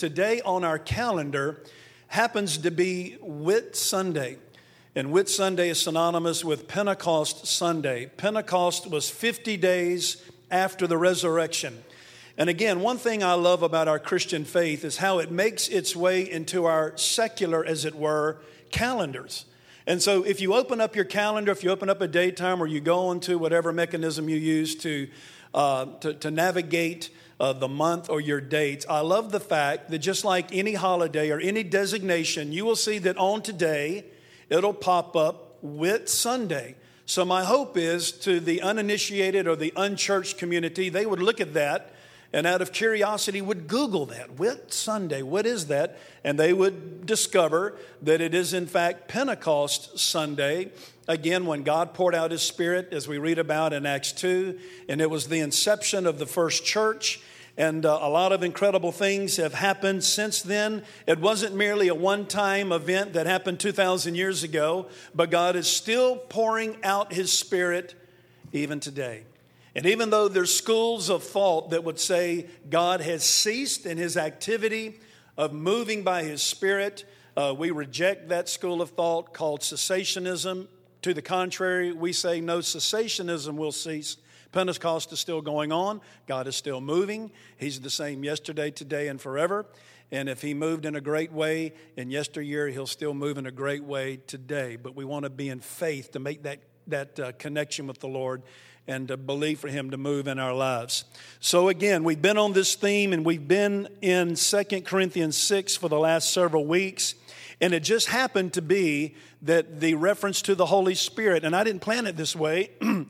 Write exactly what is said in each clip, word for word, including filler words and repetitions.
today on our calendar happens to be Whit Sunday. And Whit Sunday is synonymous with Pentecost Sunday. Pentecost was fifty days after the resurrection. And again, one thing I love about our Christian faith is how it makes its way into our secular, as it were, calendars. And so if you open up your calendar, if you open up a daytime, or you go into whatever mechanism you use to uh, to, to navigate uh, the month or your dates, I love the fact that just like any holiday or any designation, you will see that on today, it'll pop up Whit Sunday. So my hope is to the uninitiated or the unchurched community, they would look at that and out of curiosity would Google that. Whit Sunday, what is that? And they would discover that it is in fact Pentecost Sunday. Again, when God poured out His Spirit, as we read about in Acts two, and it was the inception of the first church. And uh, a lot of incredible things have happened since then. It wasn't merely a one-time event that happened two thousand years ago, but God is still pouring out His Spirit even today. And even though there's schools of thought that would say God has ceased in His activity of moving by His Spirit, uh, we reject that school of thought called cessationism. To the contrary, we say no, cessationism will cease. Pentecost is still going on. God is still moving. He's the same yesterday, today, and forever. And if He moved in a great way in yesteryear, He'll still move in a great way today. But we want to be in faith to make that, that uh, connection with the Lord and to believe for Him to move in our lives. So again, we've been on this theme, and we've been in Second Corinthians six for the last several weeks. And it just happened to be that the reference to the Holy Spirit, and I didn't plan it this way,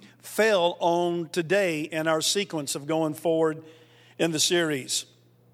fell on today in our sequence of going forward in the series.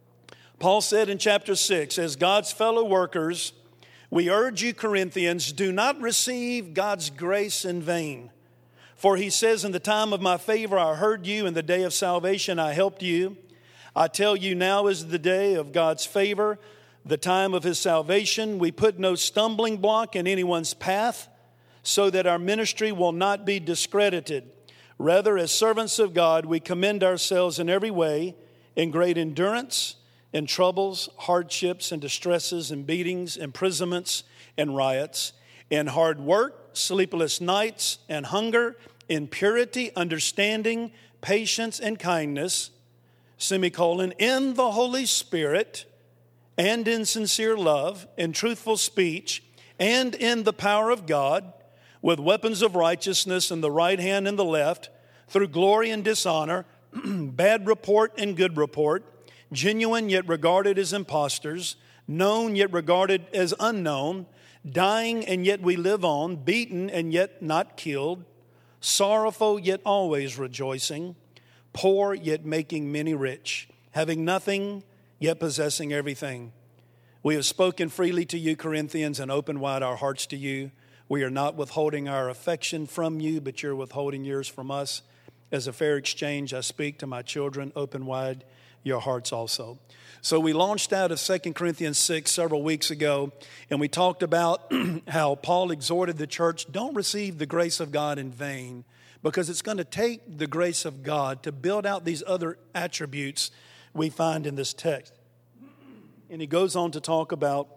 Paul said in chapter six, as God's fellow workers, we urge you, Corinthians, do not receive God's grace in vain. For he says, in the time of my favor I heard you, in the day of salvation I helped you. I tell you, now is the day of God's favor, the time of His salvation. We put no stumbling block in anyone's path, so that our ministry will not be discredited. Rather, as servants of God, we commend ourselves in every way, in great endurance, in troubles, hardships, and distresses, and beatings, imprisonments, and riots, in hard work, sleepless nights, and hunger, in purity, understanding, patience, and kindness, semicolon, in the Holy Spirit, and in sincere love, in truthful speech, and in the power of God, with weapons of righteousness in the right hand and the left, through glory and dishonor, bad report and good report, genuine yet regarded as impostors, known yet regarded as unknown, dying and yet we live on, beaten and yet not killed, sorrowful yet always rejoicing, poor yet making many rich, having nothing yet possessing everything. We have spoken freely to you, Corinthians, and opened wide our hearts to you. We are not withholding our affection from you, but you're withholding yours from us. As a fair exchange, I speak to my children, open wide your hearts also. So we launched out of Second Corinthians six several weeks ago, and we talked about how Paul exhorted the church, don't receive the grace of God in vain, because it's going to take the grace of God to build out these other attributes we find in this text. And he goes on to talk about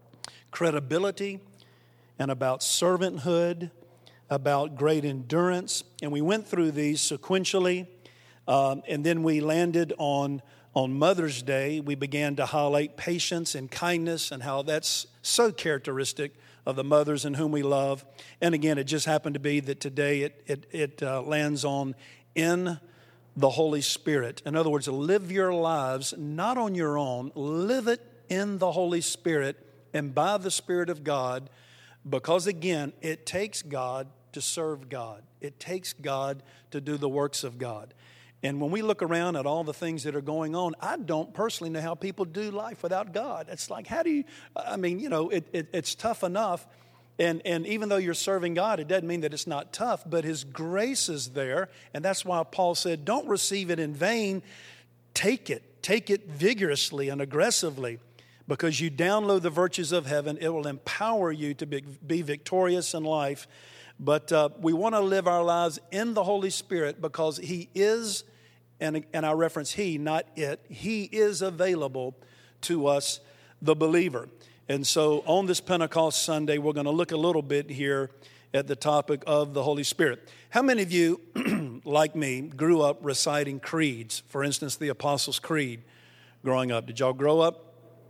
credibility and about servanthood, about great endurance. And we went through these sequentially, um, and then we landed on On Mother's Day. We began to highlight patience and kindness and how that's so characteristic of the mothers in whom we love. And again, it just happened to be that today it, it, it uh, lands on in the Holy Spirit. In other words, live your lives not on your own. Live it in the Holy Spirit and by the Spirit of God, because again, it takes God to serve God. It takes God to do the works of God. And when we look around at all the things that are going on, I don't personally know how people do life without God. It's like, how do you, I mean, you know, it, it, it's tough enough. And, and even though you're serving God, it doesn't mean that it's not tough, but His grace is there. And that's why Paul said, don't receive it in vain. Take it. Take it vigorously and aggressively, because you download the virtues of heaven. It will empower you to be, be victorious in life. But uh, we want to live our lives in the Holy Spirit, because He is, and, and I reference He, not it, He is available to us, the believer. And so on this Pentecost Sunday, we're going to look a little bit here at the topic of the Holy Spirit. How many of you, like me, grew up reciting creeds? For instance, the Apostles' Creed growing up. Did y'all grow up?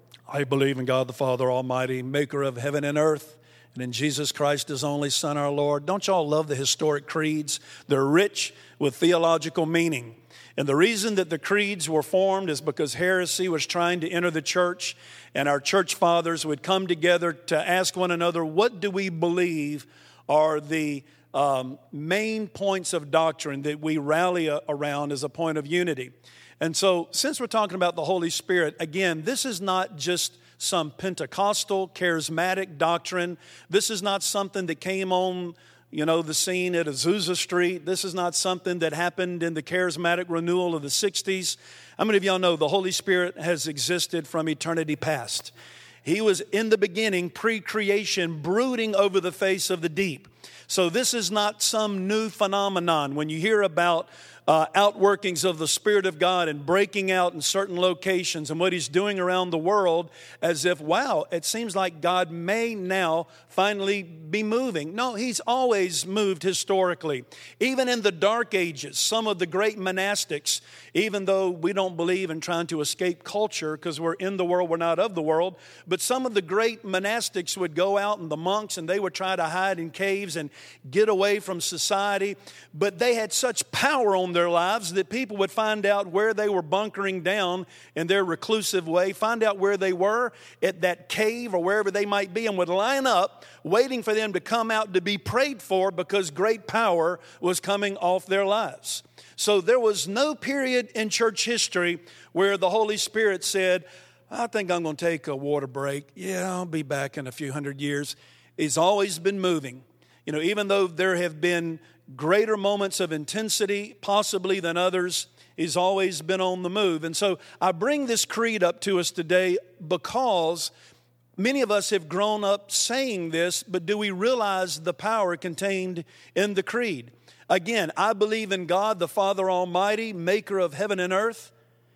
I believe in God the Father Almighty, maker of heaven and earth, and in Jesus Christ, His only Son, our Lord. Don't y'all love the historic creeds? They're rich with theological meaning. And the reason that the creeds were formed is because heresy was trying to enter the church, and our church fathers would come together to ask one another, what do we believe are the um, main points of doctrine that we rally around as a point of unity? And so, since we're talking about the Holy Spirit, again, this is not just some Pentecostal, charismatic doctrine. This is not something that came on, you know, the scene at Azusa Street. This is not something that happened in the charismatic renewal of the sixties. How many of y'all know the Holy Spirit has existed from eternity past? He was in the beginning, pre-creation, brooding over the face of the deep. So this is not some new phenomenon. When you hear about uh, outworkings of the Spirit of God and breaking out in certain locations and what He's doing around the world, as if, wow, it seems like God may now finally be moving. No, He's always moved historically. Even in the Dark Ages, some of the great monastics, even though we don't believe in trying to escape culture because we're in the world, we're not of the world, but some of the great monastics would go out, and the monks, and they would try to hide in caves and get away from society. But they had such power on their lives that people would find out where they were bunkering down in their reclusive way, find out where they were at that cave or wherever they might be, and would line up waiting for them to come out to be prayed for because great power was coming off their lives. So there was no period in church history where the Holy Spirit said, I think I'm going to take a water break. Yeah, I'll be back in a few hundred years. He's always been moving. You know, even though there have been greater moments of intensity, possibly than others, He's always been on the move. And so I bring this creed up to us today because many of us have grown up saying this, but do we realize the power contained in the creed? Again, I believe in God, the Father Almighty, maker of heaven and earth,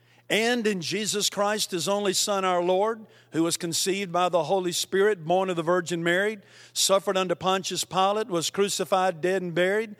and in Jesus Christ, His only Son, our Lord, who was conceived by the Holy Spirit, born of the Virgin Mary, suffered under Pontius Pilate, was crucified, dead, and buried.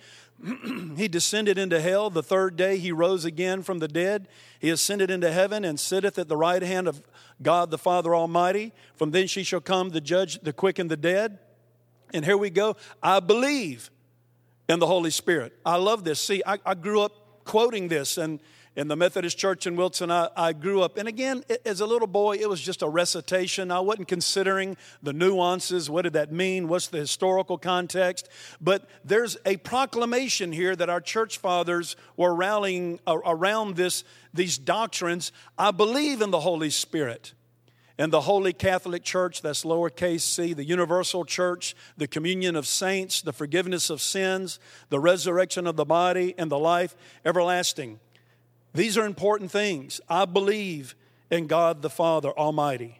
He descended into hell. The third day He rose again from the dead. He ascended into heaven and sitteth at the right hand of God the Father Almighty. From thence He shall come to judge the quick and the dead. And here we go. I believe in the Holy Spirit. I love this. See, I, I grew up quoting this, and in the Methodist Church in Wilson, I, I grew up. And again, as a little boy, it was just a recitation. I wasn't considering the nuances. What did that mean? What's the historical context? But there's a proclamation here that our church fathers were rallying around this, these doctrines. I believe in the Holy Spirit. And the Holy Catholic Church, that's lowercase c, the universal church, the communion of saints, the forgiveness of sins, the resurrection of the body, and the life everlasting. These are important things. I believe in God the Father Almighty.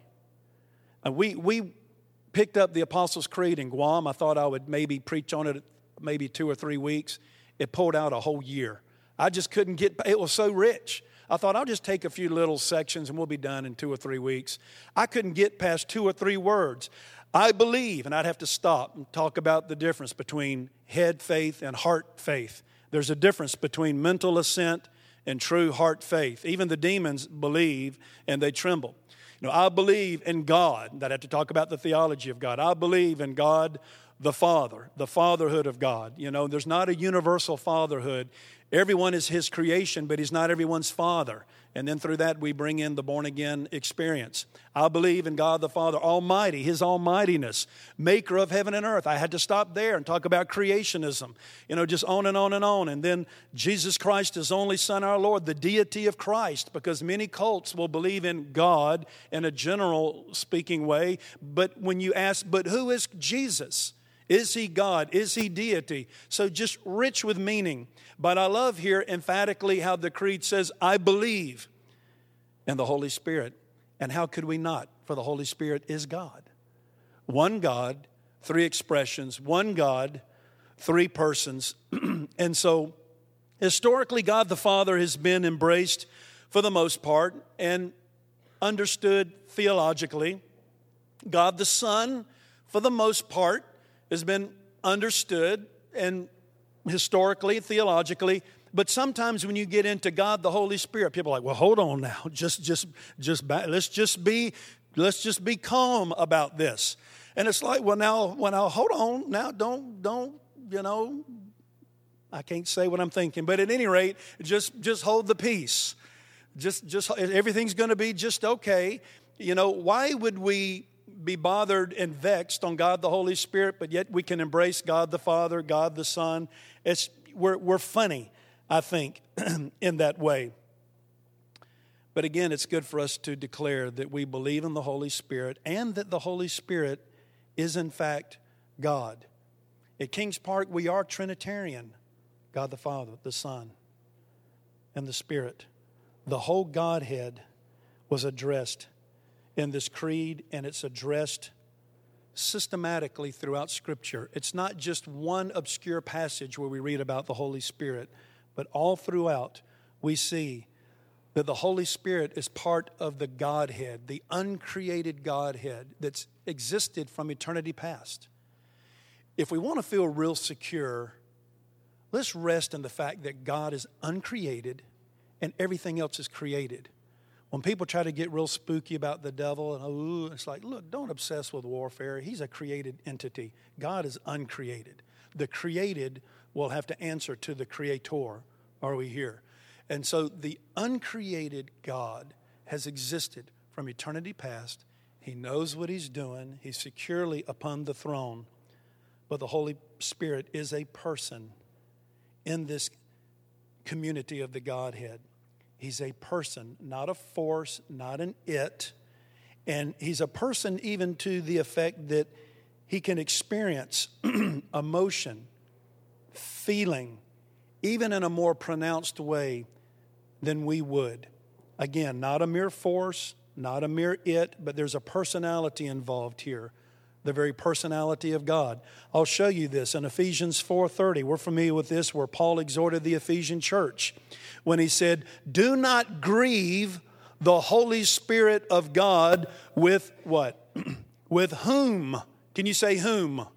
And we we picked up the Apostles' Creed in Guam. I thought I would maybe preach on it maybe two or three weeks. It pulled out a whole year. I just couldn't get, it was so rich. I thought I'll just take a few little sections and we'll be done in two or three weeks. I couldn't get past two or three words. I believe, and I'd have to stop and talk about the difference between head faith and heart faith. There's a difference between mental assent and true heart faith. Even the demons believe and they tremble. You know, I believe in God. I'd have to talk about the theology of God. I believe in God the Father, the fatherhood of God. You know, there's not a universal fatherhood. Everyone is His creation, but He's not everyone's father. And then through that, we bring in the born-again experience. I believe in God the Father Almighty, His almightiness, maker of heaven and earth. I had to stop there and talk about creationism, you know, just on and on and on. And then Jesus Christ, His only Son, our Lord, the deity of Christ, because many cults will believe in God in a general speaking way. But when you ask, but who is Jesus? Is He God? Is He deity? So just rich with meaning. But I love here emphatically how the creed says, I believe in the Holy Spirit. And how could we not? For the Holy Spirit is God. One God, three expressions. One God, three persons. And so historically, God the Father has been embraced for the most part. And understood theologically. God the Son, for the most part, has been understood and historically, theologically. But sometimes when you get into God the Holy Spirit, people are like, well, hold on now. Just, just, just, back. let's just be, let's just be calm about this. And it's like, well, now, well, now, hold on. Now, don't, don't, you know, I can't say what I'm thinking. But at any rate, just, just hold the peace. Just, just, everything's going to be just okay. You know, why would we be bothered and vexed on God the Holy Spirit, but yet we can embrace God the Father, God the Son? It's, we're, we're funny, I think, in that way. But again, it's good for us to declare that we believe in the Holy Spirit and that the Holy Spirit is in fact God. At Kings Park, we are Trinitarian. God the Father, the Son, and the Spirit. The whole Godhead was addressed in this creed, and it's addressed systematically throughout Scripture. It's not just one obscure passage where we read about the Holy Spirit, but all throughout we see that the Holy Spirit is part of the Godhead, the uncreated Godhead that's existed from eternity past. If we want to feel real secure, let's rest in the fact that God is uncreated and everything else is created. When people try to get real spooky about the devil, and oh, it's like, look, don't obsess with warfare. He's a created entity. God is uncreated. The created will have to answer to the creator. Are we here? And so the uncreated God has existed from eternity past. He knows what he's doing. He's securely upon the throne. But the Holy Spirit is a person in this community of the Godhead. He's a person, not a force, not an it. And he's a person even to the effect that he can experience emotion, feeling, even in a more pronounced way than we would. Again, not a mere force, not a mere it, but there's a personality involved here. The very personality of God. I'll show you this in Ephesians four thirty. We're familiar with this, where Paul exhorted the Ephesian church when he said, do not grieve the Holy Spirit of God with what? With whom? Can you say whom?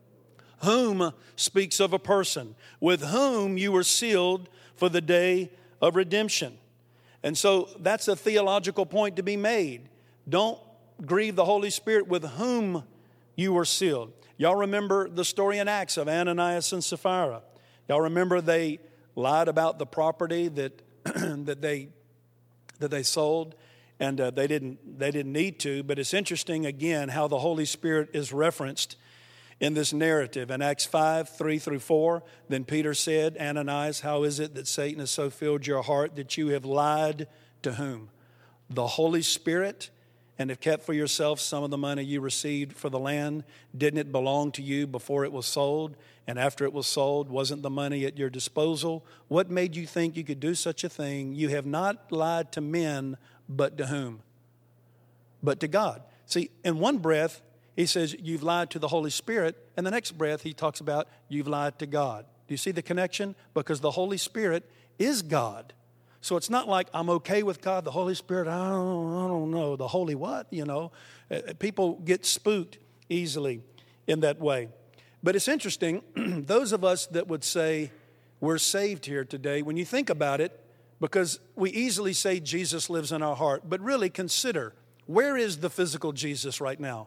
Whom speaks of a person. With whom you were sealed for the day of redemption. And so that's a theological point to be made. Don't grieve the Holy Spirit with whom you were sealed. Y'all remember the story in Acts of Ananias and Sapphira. Y'all remember they lied about the property that that they that they sold, and uh, they didn't they didn't need to. But it's interesting again how the Holy Spirit is referenced in this narrative. In Acts five, three through four, then Peter said, Ananias, how is it that Satan has so filled your heart that you have lied to whom? The Holy Spirit, and have kept for yourself some of the money you received for the land? Didn't it belong to you before it was sold? And after it was sold, wasn't the money at your disposal? What made you think you could do such a thing? You have not lied to men, but to whom? But to God. See, in one breath, he says, you've lied to the Holy Spirit. And the next breath, he talks about, you've lied to God. Do you see the connection? Because the Holy Spirit is God. So it's not like I'm okay with God, the Holy Spirit, I don't, I don't know, the holy what, you know. People get spooked easily in that way. But it's interesting, those of us that would say we're saved here today, when you think about it, because we easily say Jesus lives in our heart, but really consider, where is the physical Jesus right now?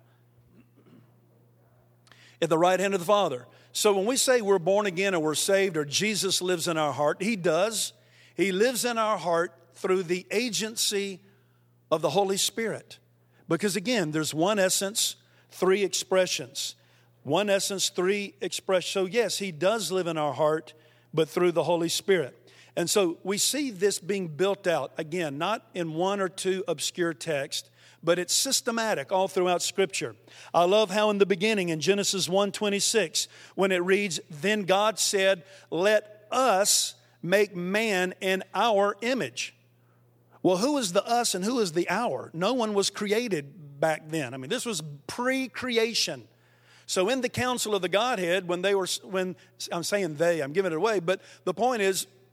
At the right hand of the Father. So when we say we're born again or we're saved or Jesus lives in our heart, he does. He lives in our heart through the agency of the Holy Spirit. Because again, there's one essence, three expressions. One essence, three expressions. So yes, he does live in our heart, but through the Holy Spirit. And so we see this being built out, again, not in one or two obscure texts, but it's systematic all throughout Scripture. I love how in the beginning, in Genesis one twenty-six, when it reads, then God said, let us make man in our image. Well, who is the us and who is the our? No one was created back then. I mean, this was pre-creation. So in the council of the Godhead, when they were, when I'm saying they, I'm giving it away, but the point is,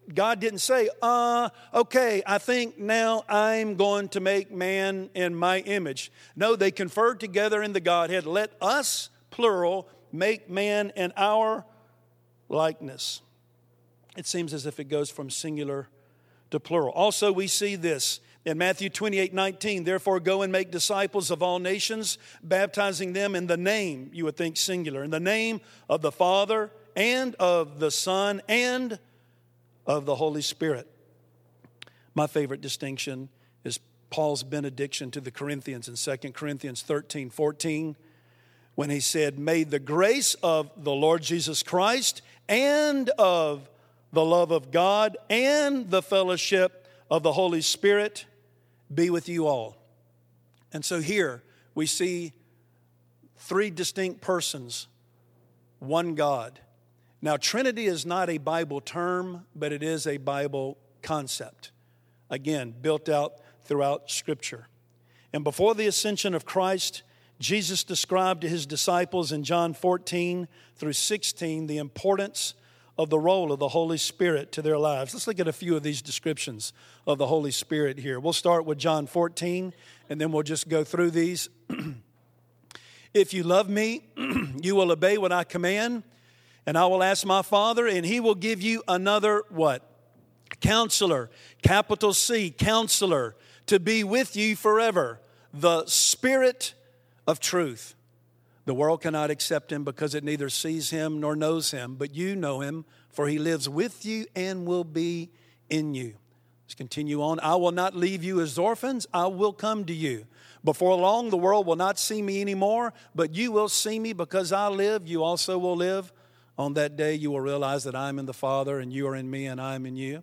God didn't say, uh, okay, I think now I'm going to make man in my image. No, they conferred together in the Godhead. Let us, plural, make man in our likeness. It seems as if it goes from singular to plural. Also, we see this in Matthew twenty-eight nineteen. Therefore, go and make disciples of all nations, baptizing them in the name, you would think singular, in the name of the Father and of the Son and of the Holy Spirit. My favorite distinction is Paul's benediction to the Corinthians in Second Corinthians thirteen fourteen, when he said, may the grace of the Lord Jesus Christ and of the love of God and the fellowship of the Holy Spirit be with you all. And so here we see three distinct persons, one God. Now, Trinity is not a Bible term, but it is a Bible concept. Again, built out throughout Scripture. And before the ascension of Christ, Jesus described to his disciples in John fourteen through sixteen the importance of the role of the Holy Spirit to their lives. Let's look at a few of these descriptions of the Holy Spirit here. We'll start with John fourteen, and then we'll just go through these. If you love me, you will obey what I command, and I will ask my Father, and he will give you another what? Counselor, capital C, Counselor, to be with you forever, the Spirit of truth. The world cannot accept him because it neither sees him nor knows him, but you know him, for he lives with you and will be in you. Let's continue on. I will not leave you as orphans. I will come to you. Before long, the world will not see me anymore, but you will see me because I live. You also will live. On that day, you will realize that I am in the Father, and you are in me, and I am in you.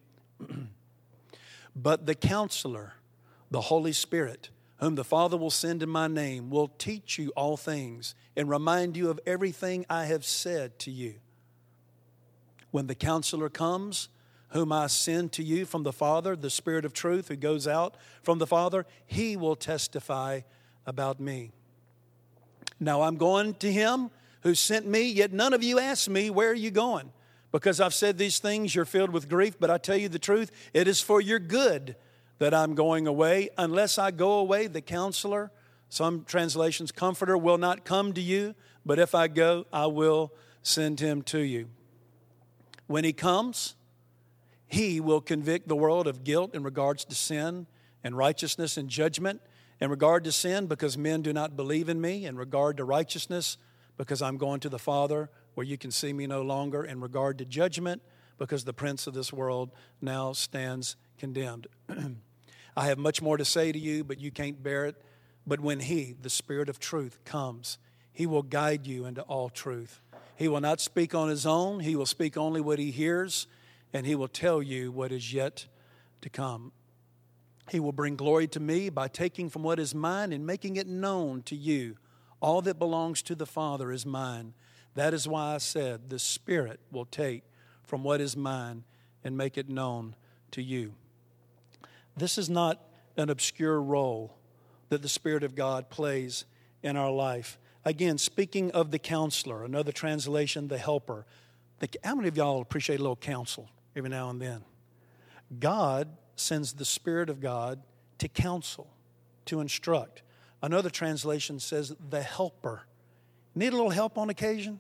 But the Counselor, the Holy Spirit, whom the Father will send in my name, will teach you all things and remind you of everything I have said to you. When the Counselor comes, whom I send to you from the Father, the Spirit of truth who goes out from the Father, he will testify about me. Now I'm going to him who sent me, yet none of you ask me, where are you going? Because I've said these things, you're filled with grief, but I tell you the truth, it is for your good that I'm going away. Unless I go away, the Counselor, some translations, Comforter, will not come to you, but if I go, I will send him to you. When he comes, he will convict the world of guilt in regards to sin and righteousness and judgment. In regard to sin, because men do not believe in me. In regard to righteousness, because I'm going to the Father where you can see me no longer. In regard to judgment, because the prince of this world now stands condemned. I have much more to say to you, but you can't bear it. But when he, the Spirit of truth, comes, he will guide you into all truth. He will not speak on his own. He will speak only what he hears, and he will tell you what is yet to come. He will bring glory to me by taking from what is mine and making it known to you. All that belongs to the Father is mine. That is why I said the Spirit will take from what is mine and make it known to you. This is not an obscure role that the Spirit of God plays in our life. Again, speaking of the Counselor, another translation, the Helper. The, how many of y'all appreciate a little counsel every now and then? God sends the Spirit of God to counsel, to instruct. Another translation says the Helper. Need a little help on occasion?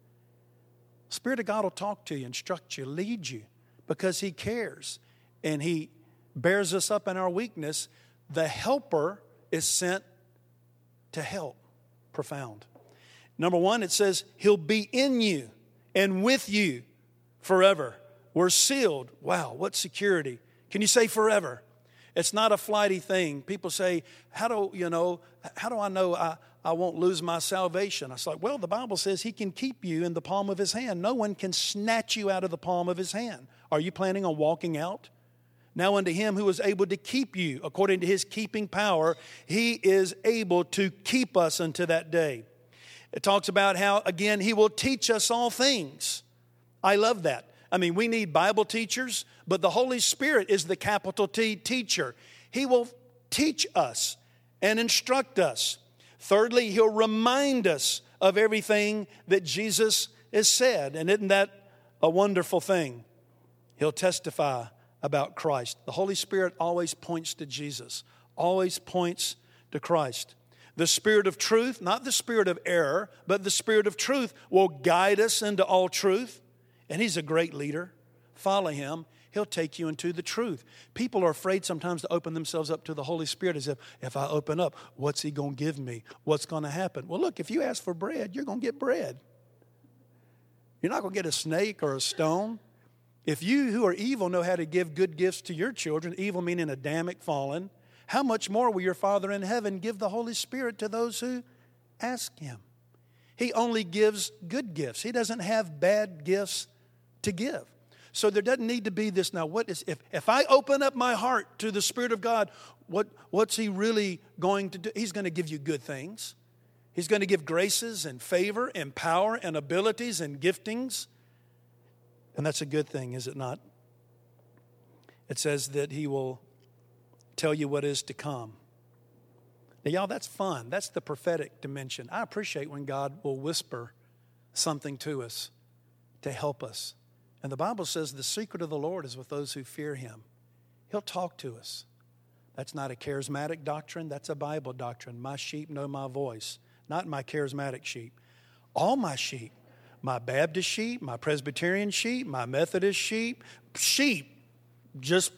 Spirit of God will talk to you, instruct you, lead you, because he cares and he bears us up in our weakness. The Helper is sent to help. Profound. Number one, it says he'll be in you and with you forever. We're sealed. Wow, what security. Can you say forever? It's not a flighty thing. People say, how do you know, how do I know I, I won't lose my salvation? I was like, well, the Bible says he can keep you in the palm of his hand. No one can snatch you out of the palm of his hand. Are you planning on walking out? Now unto him who is able to keep you, according to his keeping power, he is able to keep us unto that day. It talks about how, again, he will teach us all things. I love that. I mean, we need Bible teachers, but the Holy Spirit is the capital T teacher. He will teach us and instruct us. Thirdly, he'll remind us of everything that Jesus has said. And isn't that a wonderful thing? He'll testify about Christ. The Holy Spirit always points to Jesus, always points to Christ. The Spirit of truth, not the spirit of error, but the Spirit of truth will guide us into all truth. And He's a great leader. Follow Him. He'll take you into the truth. People are afraid sometimes to open themselves up to the Holy Spirit as if, if I open up, what's He going to give me? What's going to happen? Well, look, if you ask for bread, you're going to get bread. You're not going to get a snake or a stone. If you who are evil know how to give good gifts to your children, evil meaning Adamic fallen, how much more will your Father in heaven give the Holy Spirit to those who ask Him? He only gives good gifts. He doesn't have bad gifts to give. So there doesn't need to be this, now what is, if, if I open up my heart to the Spirit of God, what, what's He really going to do? He's going to give you good things. He's going to give graces and favor and power and abilities and giftings. And that's a good thing, is it not? It says that He will tell you what is to come. Now, y'all, that's fun. That's the prophetic dimension. I appreciate when God will whisper something to us to help us. And the Bible says the secret of the Lord is with those who fear Him. He'll talk to us. That's not a charismatic doctrine. That's a Bible doctrine. My sheep know my voice. Not my charismatic sheep. All my sheep. My Baptist sheep, my Presbyterian sheep, my Methodist sheep. Sheep. Just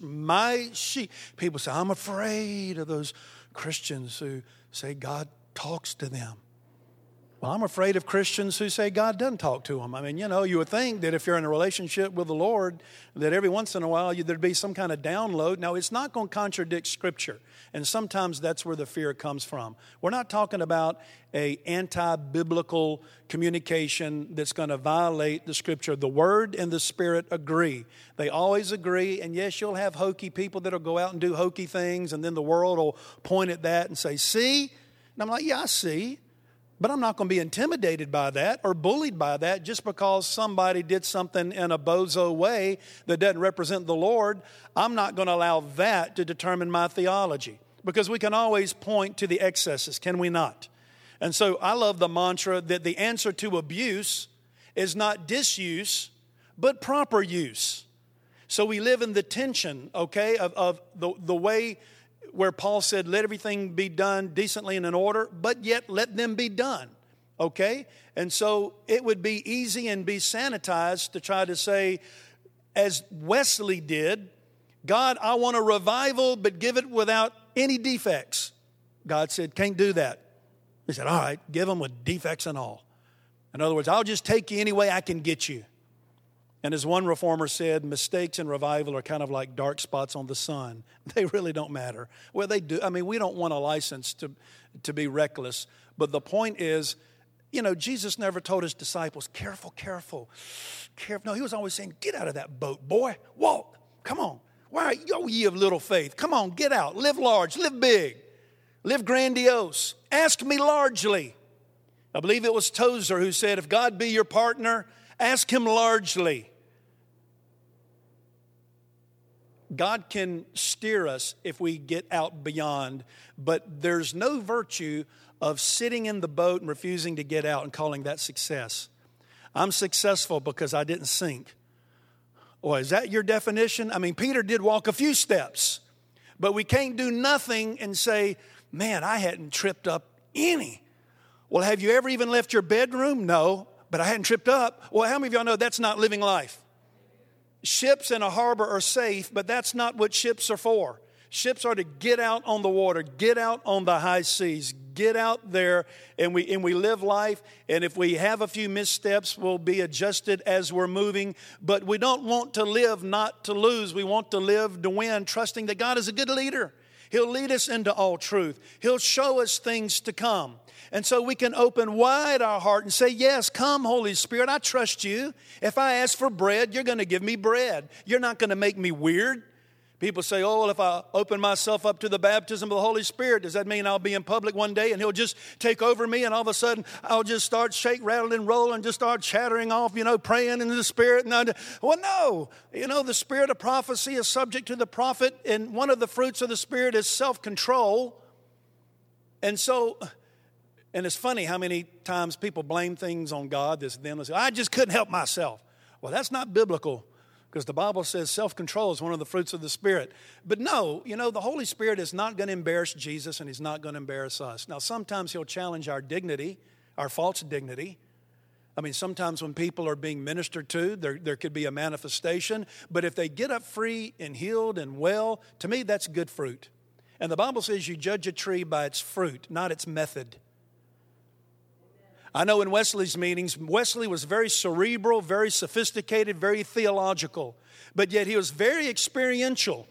my sheep. People say, I'm afraid of those Christians who say God talks to them. Well, I'm afraid of Christians who say God doesn't talk to them. I mean, you know, you would think that if you're in a relationship with the Lord, that every once in a while there'd be some kind of download. Now, it's not going to contradict Scripture. And sometimes that's where the fear comes from. We're not talking about a anti-biblical communication that's going to violate the Scripture. The Word and the Spirit agree. They always agree. And yes, you'll have hokey people that'll go out and do hokey things, and then the world will point at that and say, see? And I'm like, yeah, I see. But I'm not going to be intimidated by that or bullied by that just because somebody did something in a bozo way that doesn't represent the Lord. I'm not going to allow that to determine my theology, because we can always point to the excesses, can we not? And so I love the mantra that the answer to abuse is not disuse, but proper use. So we live in the tension, okay, of, of the, the way where Paul said, let everything be done decently and in order, but yet let them be done, okay? And so it would be easy and be sanitized to try to say, as Wesley did, God, I want a revival, but give it without any defects. God said, can't do that. He said, all right, give them with defects and all. In other words, I'll just take you any way I can get you. And as one reformer said, mistakes in revival are kind of like dark spots on the sun. They really don't matter. Well, they do. I mean, we don't want a license to, to be reckless. But the point is, you know, Jesus never told His disciples, careful, careful, careful. No, He was always saying, get out of that boat, boy. Walk. Come on. Why are you, ye of little faith? Come on, get out. Live large. Live big. Live grandiose. Ask me largely. I believe it was Tozer who said, if God be your partner, ask Him largely. God can steer us if we get out beyond, but there's no virtue of sitting in the boat and refusing to get out and calling that success. I'm successful because I didn't sink. Well, is that your definition? I mean, Peter did walk a few steps, but we can't do nothing and say, man, I hadn't tripped up any. Well, have you ever even left your bedroom? No, but I hadn't tripped up. Well, how many of y'all know that's not living life? Ships in a harbor are safe, but that's not what ships are for. Ships are to get out on the water, get out on the high seas, get out there, and we and we live life. And if we have a few missteps, we'll be adjusted as we're moving. But we don't want to live not to lose. We want to live to win, trusting that God is a good leader. He'll lead us into all truth. He'll show us things to come. And so we can open wide our heart and say, yes, come, Holy Spirit, I trust you. If I ask for bread, you're going to give me bread. You're not going to make me weird. People say, oh, well, if I open myself up to the baptism of the Holy Spirit, does that mean I'll be in public one day and He'll just take over me and all of a sudden I'll just start shake, rattle, and roll and just start chattering off, you know, praying in the Spirit? And I, well, no. You know, the spirit of prophecy is subject to the prophet, and one of the fruits of the Spirit is self-control. And so... And it's funny how many times people blame things on God. This them and say, I just couldn't help myself. Well, that's not biblical because the Bible says self-control is one of the fruits of the Spirit. But no, you know, the Holy Spirit is not going to embarrass Jesus, and he's not going to embarrass us. Now, sometimes he'll challenge our dignity, our false dignity. I mean, sometimes when people are being ministered to, there, there could be a manifestation. But if they get up free and healed and well, to me, that's good fruit. And the Bible says you judge a tree by its fruit, not its method. I know in Wesley's meetings, Wesley was very cerebral, very sophisticated, very theological. But yet he was very experiential.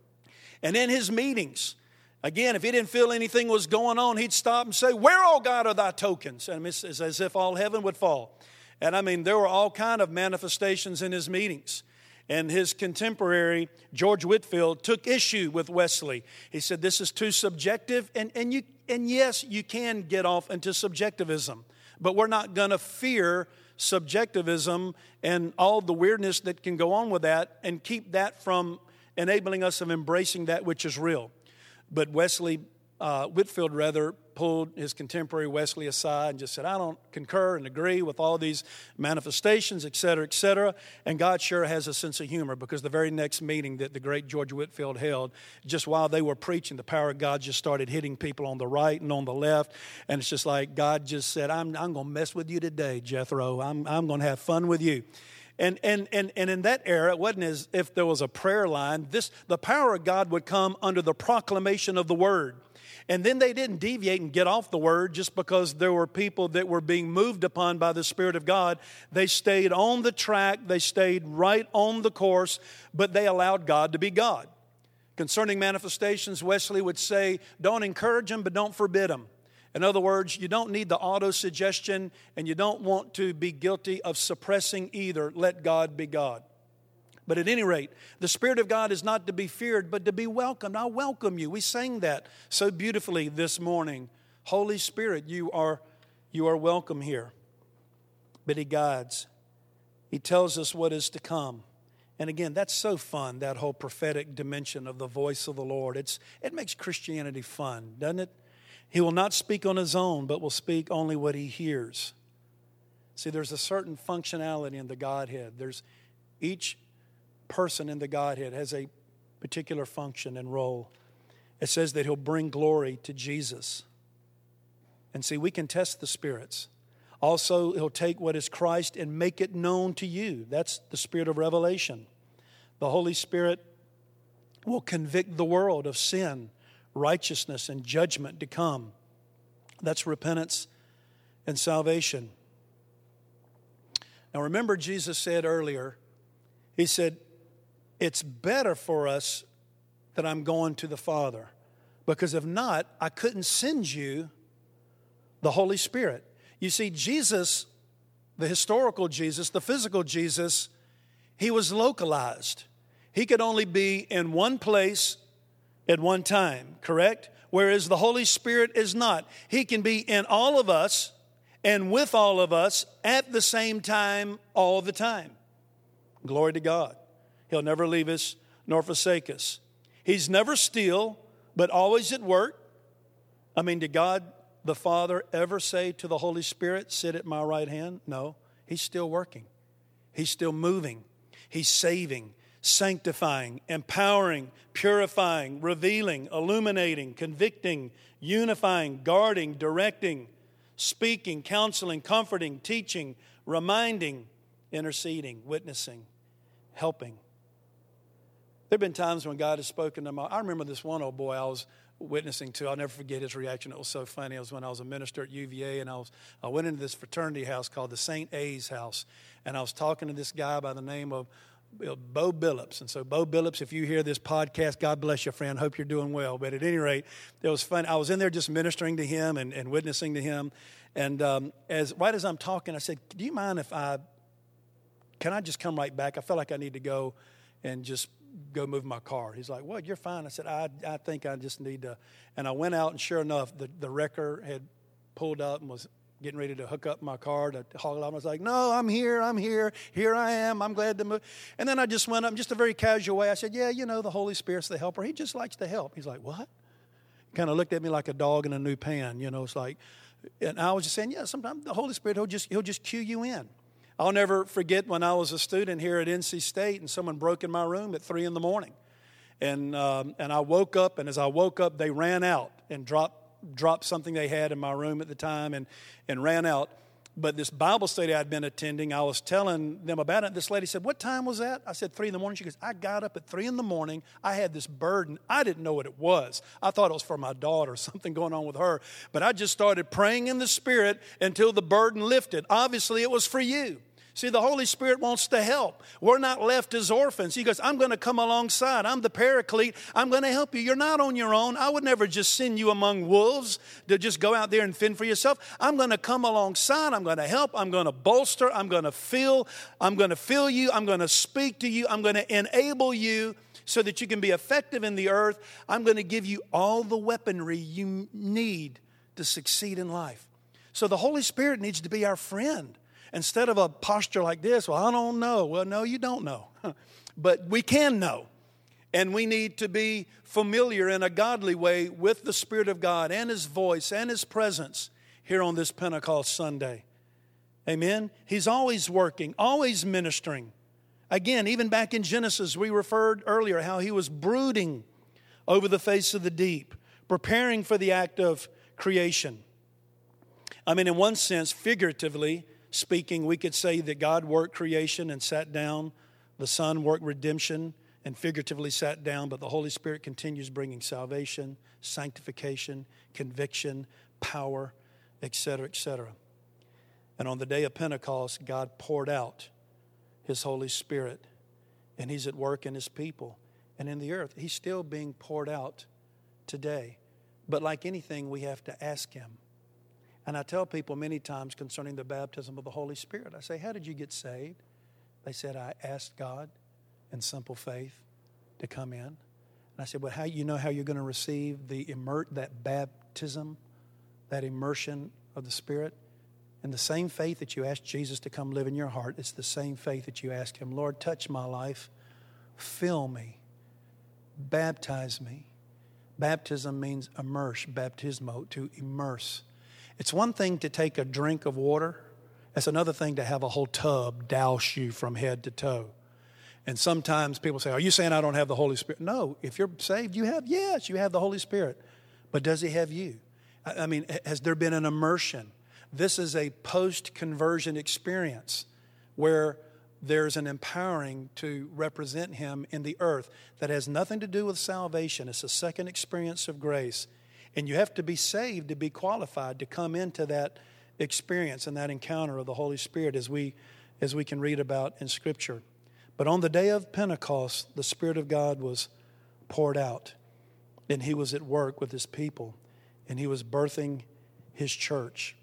And in his meetings, again, if he didn't feel anything was going on, he'd stop and say, "Where, O God, are thy tokens?" And it's as if all heaven would fall. And I mean, there were all kind of manifestations in his meetings. And his contemporary, George Whitefield, took issue with Wesley. He said, this is too subjective. And, and, you, and yes, you can get off into subjectivism. But we're not going to fear subjectivism and all the weirdness that can go on with that and keep that from enabling us of embracing that which is real. But Wesley, uh, Whitefield rather, pulled his contemporary Wesley aside and just said, I don't concur and agree with all these manifestations, et cetera, et cetera. And God sure has a sense of humor, because the very next meeting that the great George Whitefield held, just while they were preaching, the power of God just started hitting people on the right and on the left. And it's just like God just said, I'm, I'm going to mess with you today, Jethro. I'm, I'm going to have fun with you. And, and, and, and in that era, it wasn't as if there was a prayer line. This, the power of God would come under the proclamation of the word. And then they didn't deviate and get off the word just because there were people that were being moved upon by the Spirit of God. They stayed on the track. They stayed right on the course, but they allowed God to be God. Concerning manifestations, Wesley would say, don't encourage them, but don't forbid them. In other words, you don't need the auto-suggestion, and you don't want to be guilty of suppressing either. Let God be God. But at any rate, the Spirit of God is not to be feared, but to be welcomed. I welcome you. We sang that so beautifully this morning. Holy Spirit, you are, you are welcome here. But He guides. He tells us what is to come. And again, that's so fun, that whole prophetic dimension of the voice of the Lord. It's, it makes Christianity fun, doesn't it? He will not speak on His own, but will speak only what He hears. See, there's a certain functionality in the Godhead. There's each person in the Godhead has a particular function and role. It says that He'll bring glory to Jesus. And see, we can test the spirits. Also, He'll take what is Christ and make it known to you. That's the spirit of revelation. The Holy Spirit will convict the world of sin, righteousness, and judgment to come. That's repentance and salvation. Now remember, Jesus said earlier, He said, it's better for us that I'm going to the Father, because if not, I couldn't send you the Holy Spirit. You see, Jesus, the historical Jesus, the physical Jesus, He was localized. He could only be in one place at one time, correct? Whereas the Holy Spirit is not. He can be in all of us and with all of us at the same time, all the time. Glory to God. He'll never leave us nor forsake us. He's never still, but always at work. I mean, did God the Father ever say to the Holy Spirit, sit at my right hand? No, He's still working. He's still moving. He's saving, sanctifying, empowering, purifying, revealing, illuminating, convicting, unifying, guarding, directing, speaking, counseling, comforting, teaching, reminding, interceding, witnessing, helping. There have been times when God has spoken to my... I remember this one old boy I was witnessing to. I'll never forget his reaction. It was so funny. It was when I was a minister at U V A, and I was I went into this fraternity house called the Saint A's house, and I was talking to this guy by the name of Bo Billups. And so, Bo Billups, if you hear this podcast, God bless you, friend. Hope you're doing well. But at any rate, it was fun. I was in there just ministering to him and, and witnessing to him. And um, as right as I'm talking, I said, do you mind if I... Can I just come right back? I feel like I need to go and just go move my car. He's like, well, you're fine. I said, I I think I just need to. And I went out, and sure enough, the, the wrecker had pulled up and was getting ready to hook up my car to haul it out. I was like, no, I'm here. I'm here. Here I am. I'm glad to move. And then I just went up in just a very casual way. I said, yeah, you know, the Holy Spirit's the helper. He just likes to help. He's like, what? He kind of looked at me like a dog in a new pan. You know, it's like, and I was just saying, yeah, sometimes the Holy Spirit, he'll just, he'll just cue you in. I'll never forget when I was a student here at N C State and someone broke in my room at three in the morning. And um, and I woke up, and as I woke up, they ran out and dropped dropped something they had in my room at the time and, and ran out. But this Bible study I'd been attending, I was telling them about it. This lady said, "What time was that?" I said, three in the morning. She goes, "I got up at three in the morning. I had this burden. I didn't know what it was. I thought it was for my daughter, something going on with her. But I just started praying in the Spirit until the burden lifted. Obviously, it was for you." See, the Holy Spirit wants to help. We're not left as orphans. He goes, "I'm going to come alongside. I'm the paraclete. I'm going to help you. You're not on your own. I would never just send you among wolves to just go out there and fend for yourself. I'm going to come alongside. I'm going to help. I'm going to bolster. I'm going to fill. I'm going to fill you. I'm going to speak to you. I'm going to enable you so that you can be effective in the earth. I'm going to give you all the weaponry you need to succeed in life." So the Holy Spirit needs to be our friend. Instead of a posture like this, "Well, I don't know." Well, no, you don't know. But we can know. And we need to be familiar in a godly way with the Spirit of God and His voice and His presence here on this Pentecost Sunday. Amen? He's always working, always ministering. Again, even back in Genesis, we referred earlier how He was brooding over the face of the deep, preparing for the act of creation. I mean, in one sense, figuratively speaking, we could say that God worked creation and sat down. The Son worked redemption and figuratively sat down, but the Holy Spirit continues bringing salvation, sanctification, conviction, power, et cetera, et cetera. And on the day of Pentecost, God poured out His Holy Spirit, and He's at work in His people and in the earth. He's still being poured out today. But like anything, we have to ask Him. And I tell people many times concerning the baptism of the Holy Spirit, I say, "How did you get saved?" They said, "I asked God in simple faith to come in." And I said, "Well, how you know how you're going to receive the immer- that baptism, that immersion of the Spirit? And the same faith that you asked Jesus to come live in your heart, it's the same faith that you ask Him, 'Lord, touch my life, fill me, baptize me.'" Baptism means immerse, baptismo, to immerse. It's one thing to take a drink of water. It's another thing to have a whole tub douse you from head to toe. And sometimes people say, "Are you saying I don't have the Holy Spirit?" No, if you're saved, you have, yes, you have the Holy Spirit. But does He have you? I mean, has there been an immersion? This is a post-conversion experience where there's an empowering to represent Him in the earth that has nothing to do with salvation. It's a second experience of grace. And you have to be saved to be qualified to come into that experience and that encounter of the Holy Spirit as we as we can read about in Scripture. But on the day of Pentecost, the Spirit of God was poured out, and He was at work with His people, and He was birthing His church.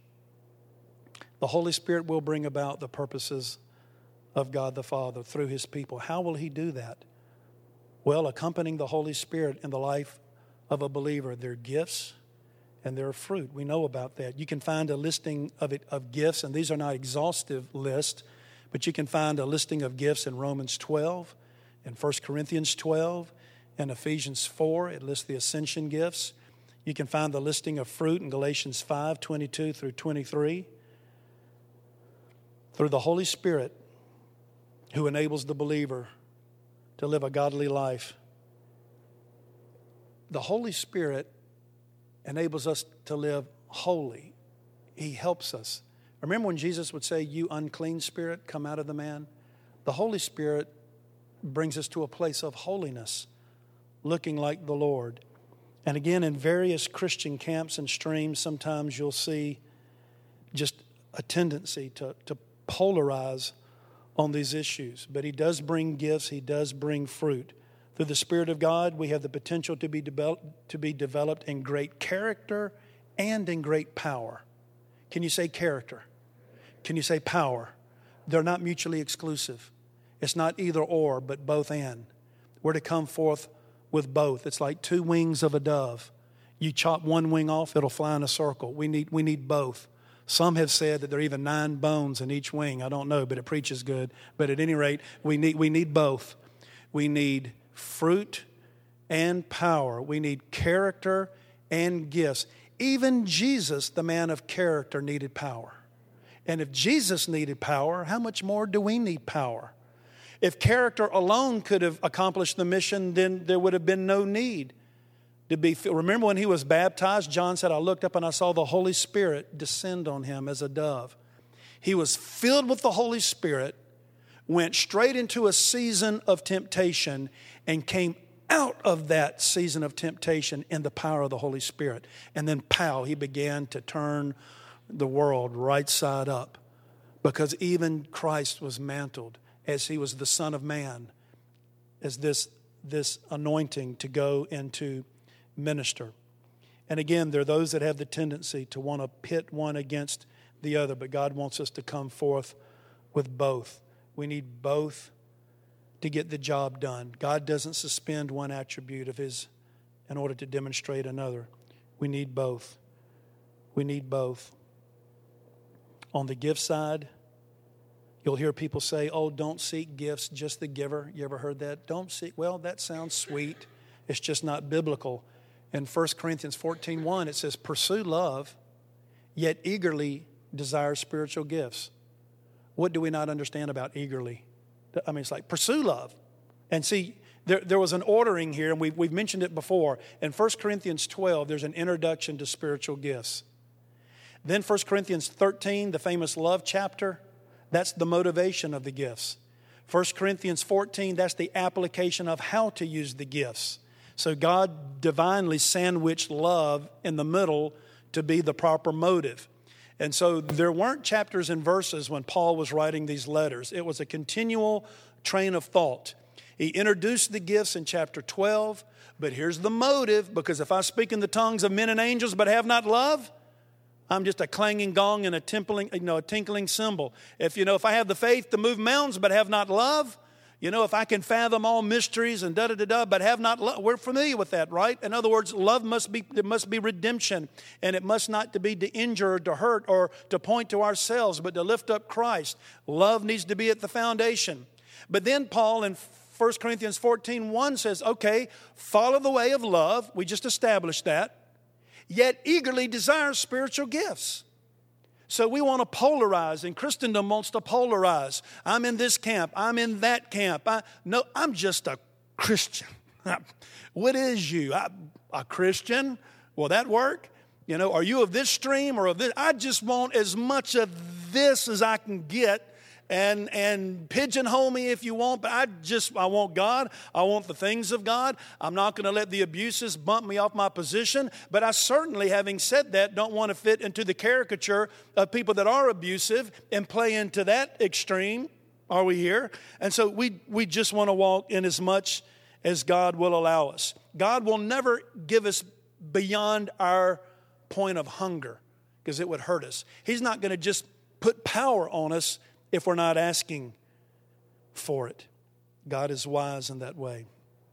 The Holy Spirit will bring about the purposes of God the Father through His people. How will He do that? Well, accompanying the Holy Spirit in the life of a believer, there are gifts and there are fruit. We know about that. You can find a listing of it of gifts, and these are not exhaustive lists, but you can find a listing of gifts in Romans twelve, in First Corinthians twelve, and Ephesians four. It lists the ascension gifts. You can find the listing of fruit in Galatians five, twenty-two through twenty-three. Through the Holy Spirit, who enables the believer to live a godly life, the Holy Spirit enables us to live holy. He helps us. Remember when Jesus would say, "You unclean spirit, come out of the man"? The Holy Spirit brings us to a place of holiness, looking like the Lord. And again, in various Christian camps and streams, sometimes you'll see just a tendency to, to polarize on these issues. But He does bring gifts. He does bring fruit. Through the Spirit of God, we have the potential to be developed, to be developed in great character and in great power. Can you say character? Can you say power? They're not mutually exclusive. It's not either or, but both and. We're to come forth with both. It's like two wings of a dove. You chop one wing off, it'll fly in a circle. We need, we need both. Some have said that there are even nine bones in each wing. I don't know, but it preaches good. But at any rate, we need, we need both. We need fruit and power. We need character and gifts. Even Jesus, the man of character, needed power. And if Jesus needed power, how much more do we need power? If character alone could have accomplished the mission, then there would have been no need to be. Remember when he was baptized, John said, I looked up and I saw the Holy Spirit descend on him as a dove. He was filled with the Holy Spirit, went straight into a season of temptation, and came out of that season of temptation in the power of the Holy Spirit. And then, pow, he began to turn the world right side up, because even Christ was mantled as he was the Son of Man, as this, this anointing to go into minister. And again, there are those that have the tendency to want to pit one against the other, but God wants us to come forth with both. We need both to get the job done. God doesn't suspend one attribute of his in order to demonstrate another. We need both. We need both. On the gift side, you'll hear people say, oh, don't seek gifts, just the giver. You ever heard that? Don't seek. Well, that sounds sweet. It's just not biblical. In First Corinthians fourteen one, it says, pursue love, yet eagerly desire spiritual gifts. What do we not understand about eagerly? I mean, it's like, pursue love. And see, there, there was an ordering here, and we've, we've mentioned it before. In First Corinthians twelve, there's an introduction to spiritual gifts. Then First Corinthians thirteen, the famous love chapter, that's the motivation of the gifts. First Corinthians fourteen, that's the application of how to use the gifts. So God divinely sandwiched love in the middle to be the proper motive. And so there weren't chapters and verses when Paul was writing these letters. It was a continual train of thought. He introduced the gifts in chapter twelve, but here's the motive, because if I speak in the tongues of men and angels but have not love, I'm just a clanging gong and a tinkling, you know, a tinkling cymbal. If, you know, if I have the faith to move mountains but have not love, you know, if I can fathom all mysteries and da-da-da-da, but have not love, we're familiar with that, right? In other words, love must be, there must be redemption, and it must not to be to injure or to hurt or to point to ourselves, but to lift up Christ. Love needs to be at the foundation. But then Paul in First Corinthians fourteen one says, okay, follow the way of love. We just established that. Yet eagerly desire spiritual gifts. So we want to polarize, and Christendom wants to polarize. I'm in this camp. I'm in that camp. I, no, I'm just a Christian. What is you? I, a Christian? Will that work? You know, are you of this stream or of this? I just want as much of this as I can get. And and pigeonhole me if you want, but I just, I want God. I want the things of God. I'm not going to let the abuses bump me off my position. But I certainly, having said that, don't want to fit into the caricature of people that are abusive and play into that extreme. Are we here? And so we, we just want to walk in as much as God will allow us. God will never give us beyond our point of hunger, because it would hurt us. He's not going to just put power on us if we're not asking for it. God is wise in that way.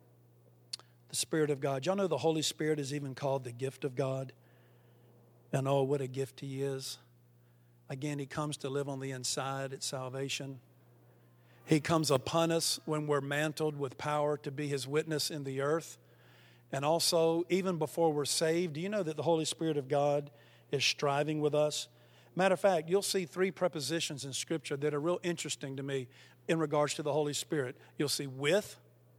The Spirit of God. Y'all know the Holy Spirit is even called the gift of God. And oh, what a gift He is. Again, He comes to live on the inside at salvation. He comes upon us when we're mantled with power to be His witness in the earth. And also, even before we're saved, do you know that the Holy Spirit of God is striving with us? Matter of fact, you'll see three prepositions in Scripture that are real interesting to me in regards to the Holy Spirit. You'll see with,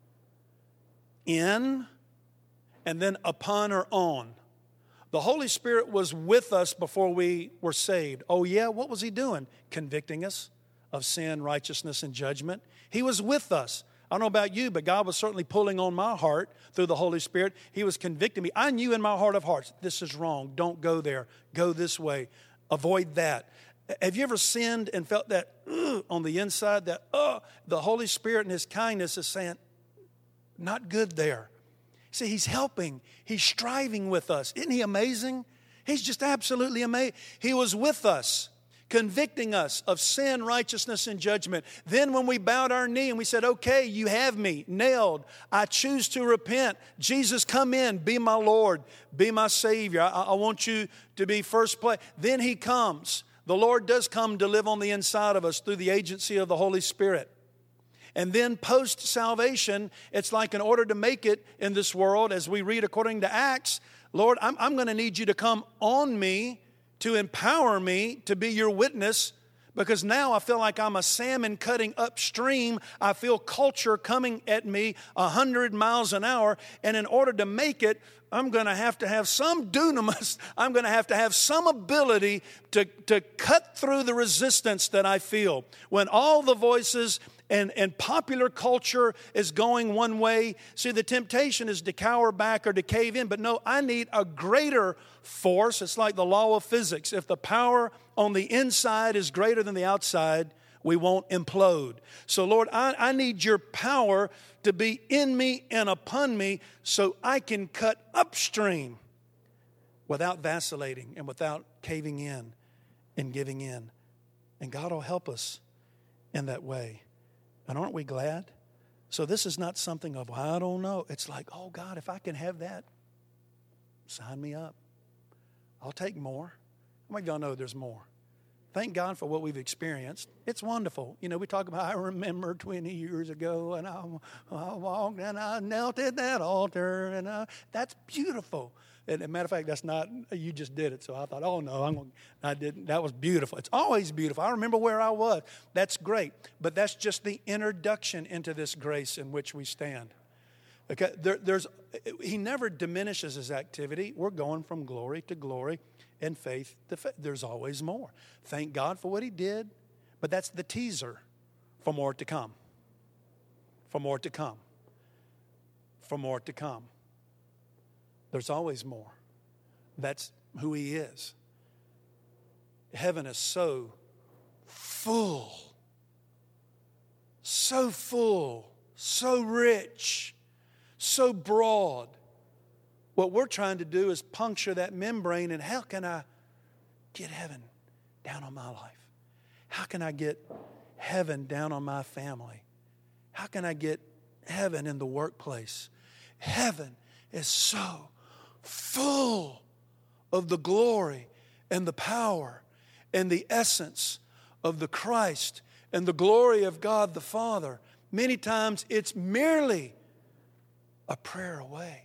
in, and then upon or on. The Holy Spirit was with us before we were saved. Oh yeah, what was He doing? Convicting us of sin, righteousness, and judgment. He was with us. I don't know about you, but God was certainly pulling on my heart through the Holy Spirit. He was convicting me. I knew in my heart of hearts, this is wrong. Don't go there. Go this way. Avoid that. Have you ever sinned and felt that uh, on the inside, that uh, the Holy Spirit in His kindness is saying, not good there. See, He's helping. He's striving with us. Isn't He amazing? He's just absolutely amazing. He was with us, convicting us of sin, righteousness, and judgment. Then when we bowed our knee and we said, okay, you have me nailed. I choose to repent. Jesus, come in. Be my Lord. Be my Savior. I, I want you to be first place. Then He comes. The Lord does come to live on the inside of us through the agency of the Holy Spirit. And then post-salvation, it's like in order to make it in this world, as we read according to Acts, Lord, I'm, I'm going to need you to come on me, to empower me to be your witness Because now I feel like I'm a salmon cutting upstream. I feel culture coming at me one hundred miles an hour. And in order to make it, I'm going to have to have some dunamis. I'm going to have to have some ability to, to cut through the resistance that I feel. When all the voices and, and popular culture is going one way, see, the temptation is to cower back or to cave in. But no, I need a greater force. It's like the law of physics. If the power on the inside is greater than the outside, we won't implode. So, Lord, I, I need your power to be in me and upon me so I can cut upstream without vacillating and without caving in and giving in. And God will help us in that way. And aren't we glad? So this is not something of, well, I don't know. It's like, oh, God, if I can have that, sign me up. I'll take more. How many of y'all know there's more? Thank God for what we've experienced. It's wonderful. You know, we talk about, I remember twenty years ago, and I, I walked and I knelt at that altar, and I, that's beautiful. And as a matter of fact, that's not, you just did it. So I thought, oh, no, I'm gonna, I didn't. That was beautiful. It's always beautiful. I remember where I was. That's great. But that's just the introduction into this grace in which we stand. Okay, there, there's, he never diminishes his activity. We're going from glory to glory and faith to faith. There's always more. Thank God for what he did, but that's the teaser for more to come. For more to come. For more to come. There's always more. That's who he is. Heaven is so full, so full, so rich, so broad. What we're trying to do is puncture that membrane, and how can I get heaven down on my life? How can I get heaven down on my family? How can I get heaven in the workplace? Heaven is so full of the glory and the power and the essence of the Christ and the glory of God the Father. Many times it's merely a prayer away.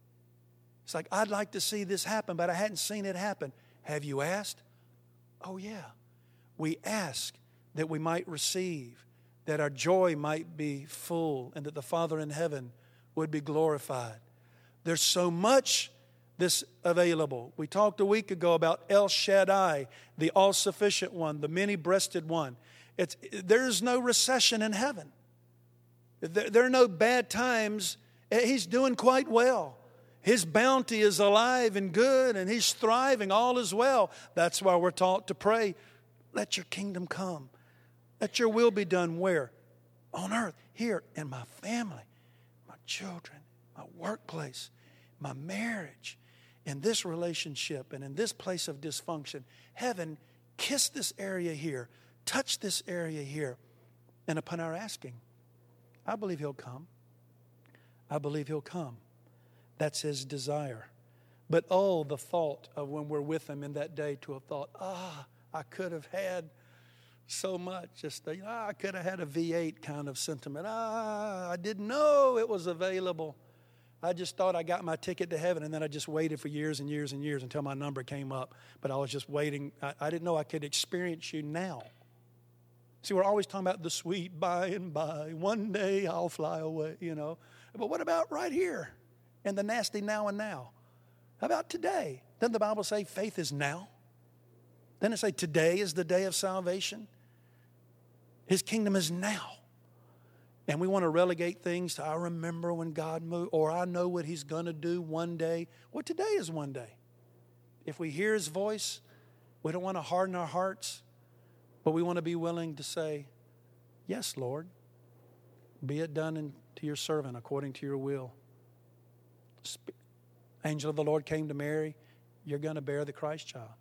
It's like, I'd like to see this happen, but I hadn't seen it happen. Have you asked? Oh, yeah. We ask that we might receive, that our joy might be full, and that the Father in heaven would be glorified. There's so much this available. We talked a week ago about El Shaddai, the all-sufficient one, the many-breasted one. It's, there's no recession in heaven. There, there are no bad times. He's doing quite well. His bounty is alive and good, and he's thriving. All is well. That's why we're taught to pray, let your kingdom come. Let your will be done where? On earth, here, in my family, my children, my workplace, my marriage, in this relationship, and in this place of dysfunction. Heaven, kiss this area here. Touch this area here. And upon our asking, I believe he'll come. I believe he'll come. That's his desire. But oh, the thought of when we're with him in that day to have thought, ah, I could have had so much. Just, you know, I could have had a V eight kind of sentiment. Ah, I didn't know it was available. I just thought I got my ticket to heaven, and then I just waited for years and years and years until my number came up. But I was just waiting. I, I didn't know I could experience you now. See, we're always talking about the sweet by and by. One day I'll fly away, you know. But what about right here? And the nasty now and now. How about today? Doesn't the Bible say faith is now? Doesn't it say today is the day of salvation? His kingdom is now. And we want to relegate things to I remember when God moved, or I know what he's going to do one day. Well, today is one day. If we hear his voice, we don't want to harden our hearts, but we want to be willing to say, yes, Lord, be it done in, to your servant according to your will. Angel of the Lord came to Mary. You're going to bear the Christ child.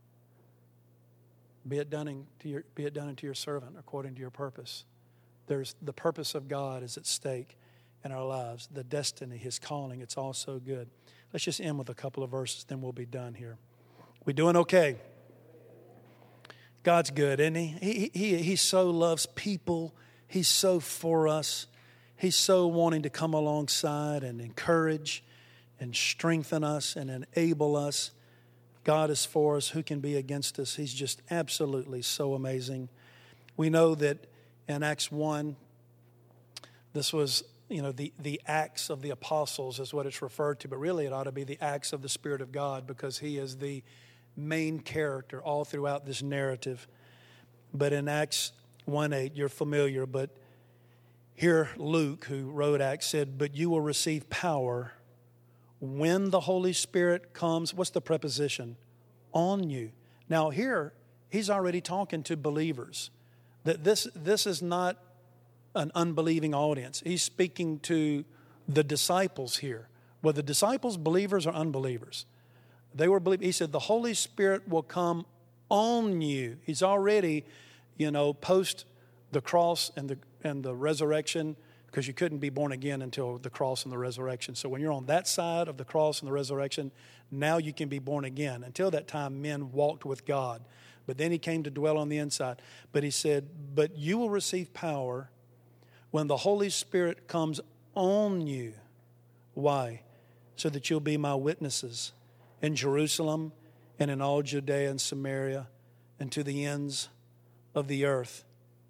Be it done in, to your, be it done unto your servant according to your purpose. There's the purpose of God is at stake in our lives. The destiny, his calling, it's all so good. Let's just end with a couple of verses, then we'll be done here. We doing okay? God's good, isn't he? He, he? he so loves people. He's so for us. He's so wanting to come alongside and encourage and strengthen us and enable us. God is for us. Who can be against us? He's just absolutely so amazing. We know that in Acts one, this was, you know, the, the Acts of the Apostles is what it's referred to, but really it ought to be the Acts of the Spirit of God, because he is the main character all throughout this narrative. But in Acts one eight, you're familiar, but here Luke, who wrote Acts, said, but you will receive power when the Holy Spirit comes. What's the preposition? On you. Now here, he's already talking to believers. That this, this is not an unbelieving audience. He's speaking to the disciples here. Were the disciples believers or unbelievers? They were believers. He said, the Holy Spirit will come on you. He's already, you know, post the cross and the and the resurrection, because you couldn't be born again until the cross and the resurrection. So when you're on that side of the cross and the resurrection, now you can be born again. Until that time, men walked with God. But then he came to dwell on the inside. But he said, but you will receive power when the Holy Spirit comes on you. Why? So that you'll be my witnesses in Jerusalem and in all Judea and Samaria and to the ends of the earth.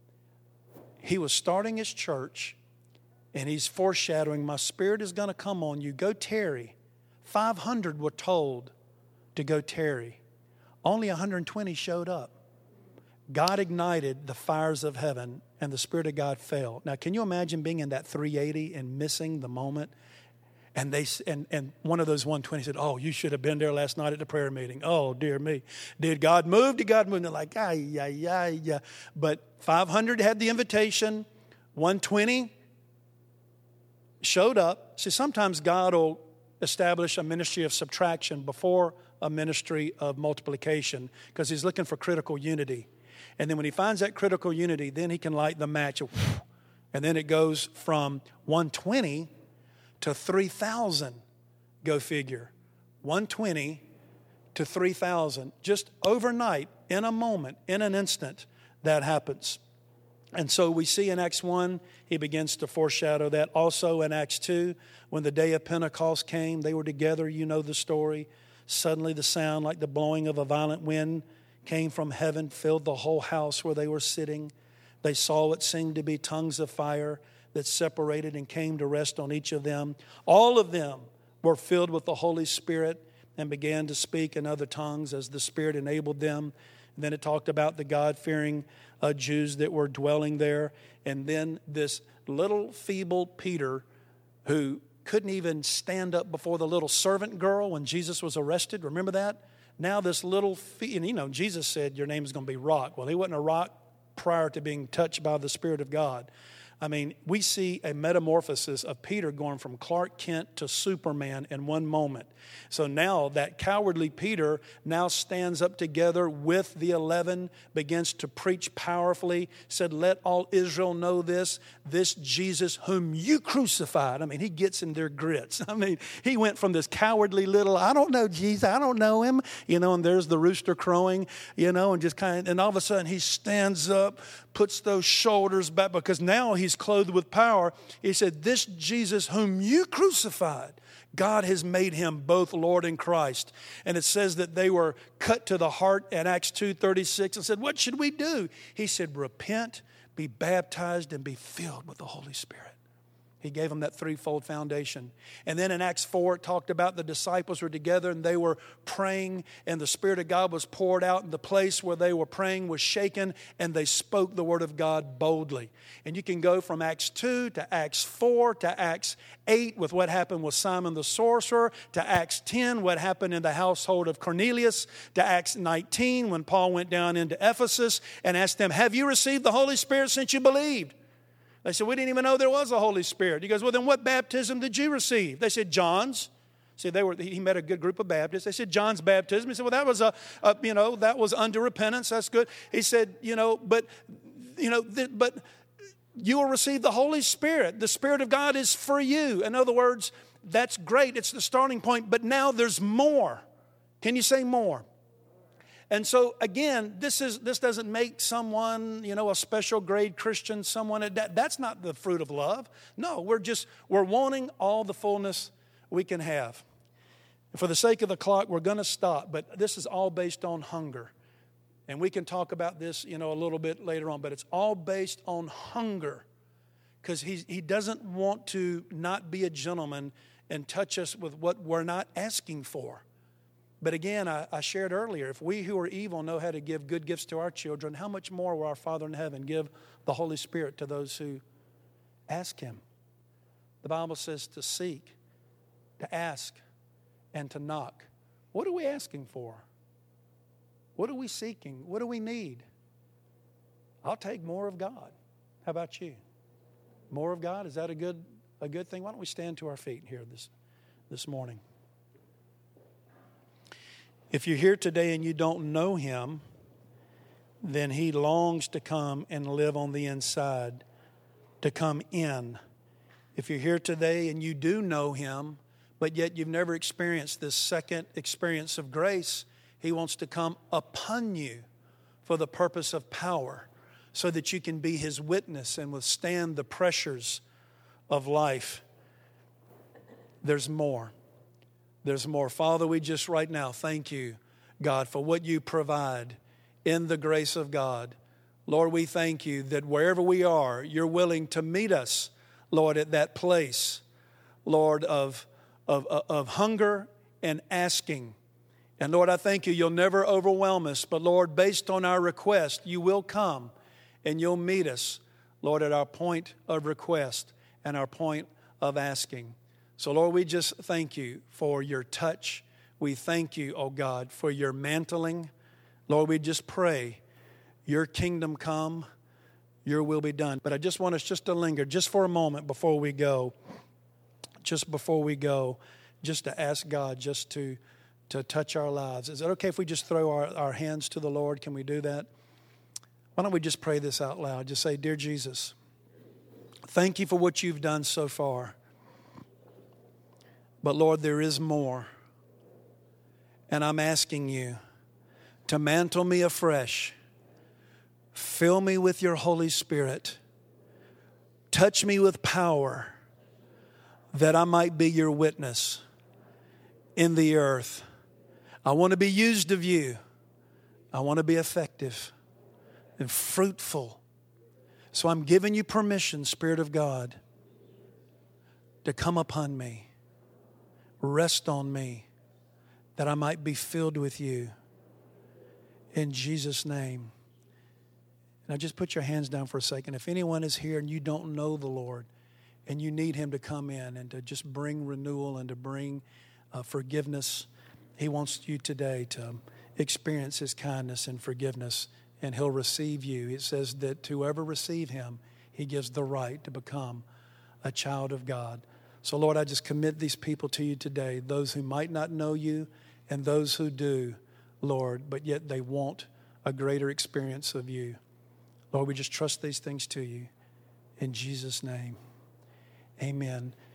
He was starting his church, and he's foreshadowing, my Spirit is going to come on you. Go tarry. five hundred were told to go tarry. Only one hundred twenty showed up. God ignited the fires of heaven, and the Spirit of God fell. Now, can you imagine being in that three eighty and missing the moment? And they and, and one of those one twenty said, oh, you should have been there last night at the prayer meeting. Oh, dear me. Did God move? Did God move? And they're like, ah, yeah, yeah, yeah. But five hundred had the invitation. one twenty showed up. See, sometimes God will establish a ministry of subtraction before a ministry of multiplication, because he's looking for critical unity. And then when he finds that critical unity, then he can light the match. And then it goes from one twenty to three thousand. Go figure. one twenty to three thousand. Just overnight, in a moment, in an instant, that happens. And so we see in Acts one, he begins to foreshadow that. Also in Acts two, when the day of Pentecost came, they were together, you know the story. Suddenly the sound like the blowing of a violent wind came from heaven, filled the whole house where they were sitting. They saw what seemed to be tongues of fire that separated and came to rest on each of them. All of them were filled with the Holy Spirit and began to speak in other tongues as the Spirit enabled them. And then it talked about the God-fearing uh, Jews that were dwelling there. And then this little feeble Peter, who couldn't even stand up before the little servant girl when Jesus was arrested. Remember that? Now this little, fe- and you know, Jesus said, your name is going to be Rock. Well, he wasn't a rock prior to being touched by the Spirit of God. I mean, we see a metamorphosis of Peter going from Clark Kent to Superman in one moment. So now that cowardly Peter now stands up together with the eleven, begins to preach powerfully, said, let all Israel know this, this Jesus whom you crucified. I mean, he gets in their grits. I mean, he went from this cowardly little, I don't know Jesus, I don't know him, you know, and there's the rooster crowing, you know, and just kind of, and all of a sudden he stands up, puts those shoulders back, because now he's clothed with power. He said, this Jesus whom you crucified, God has made him both Lord and Christ. And it says that they were cut to the heart in Acts two thirty-six and said, what should we do? He said, repent, be baptized, and be filled with the Holy Spirit. He gave them that threefold foundation. And then in Acts four, it talked about the disciples were together and they were praying, and the Spirit of God was poured out, and the place where they were praying was shaken, and they spoke the word of God boldly. And you can go from Acts two to Acts four to Acts eight with what happened with Simon the sorcerer, to Acts ten, what happened in the household of Cornelius, to Acts nineteen when Paul went down into Ephesus and asked them, have you received the Holy Spirit since you believed? They said, we didn't even know there was a Holy Spirit. He goes, well, then what baptism did you receive? They said, John's. See, they were, he met a good group of Baptists. They said, John's baptism. He said, well, that was, a, a you know, that was under repentance. That's good. He said, you know, but, you know, th- but you will receive the Holy Spirit. The Spirit of God is for you. In other words, that's great. It's the starting point. But now there's more. Can you say more? And so, again, this is this doesn't make someone, you know, a special grade Christian, someone, that, that's not the fruit of love. No, we're just, we're wanting all the fullness we can have. For the sake of the clock, we're going to stop, but this is all based on hunger. And we can talk about this, you know, a little bit later on, but it's all based on hunger, because he, he doesn't want to not be a gentleman and touch us with what we're not asking for. But again, I, I shared earlier, if we who are evil know how to give good gifts to our children, how much more will our Father in heaven give the Holy Spirit to those who ask him? The Bible says to seek, to ask, and to knock. What are we asking for? What are we seeking? What do we need? I'll take more of God. How about you? More of God? Is that a good a good thing? Why don't we stand to our feet here this, this morning? If you're here today and you don't know him, then he longs to come and live on the inside, to come in. If you're here today and you do know him, but yet you've never experienced this second experience of grace, he wants to come upon you for the purpose of power, so that you can be his witness and withstand the pressures of life. There's more. There's more. Father, we just right now thank you, God, for what you provide in the grace of God. Lord, we thank you that wherever we are, you're willing to meet us, Lord, at that place, Lord, of, of, of hunger and asking. And Lord, I thank you, you'll never overwhelm us, but Lord, based on our request, you will come and you'll meet us, Lord, at our point of request and our point of asking. So Lord, we just thank you for your touch. We thank you, oh God, for your mantling. Lord, we just pray your kingdom come, your will be done. But I just want us just to linger just for a moment before we go, just before we go, just to ask God just to to touch our lives. Is it okay if we just throw our, our hands to the Lord? Can we do that? Why don't we just pray this out loud? Just say, Dear Jesus, thank you for what you've done so far. But Lord, there is more. And I'm asking you to mantle me afresh. Fill me with your Holy Spirit. Touch me with power that I might be your witness in the earth. I want to be used of you. I want to be effective and fruitful. So I'm giving you permission, Spirit of God, to come upon me, rest on me, that I might be filled with you. In Jesus' name. Now just put your hands down for a second. If anyone is here and you don't know the Lord and you need him to come in and to just bring renewal and to bring uh, forgiveness, he wants you today to experience his kindness and forgiveness, and he'll receive you. It says that whoever receive him, he gives the right to become a child of God. So Lord, I just commit these people to you today, those who might not know you and those who do, Lord, but yet they want a greater experience of you. Lord, we just trust these things to you. In Jesus' name, amen.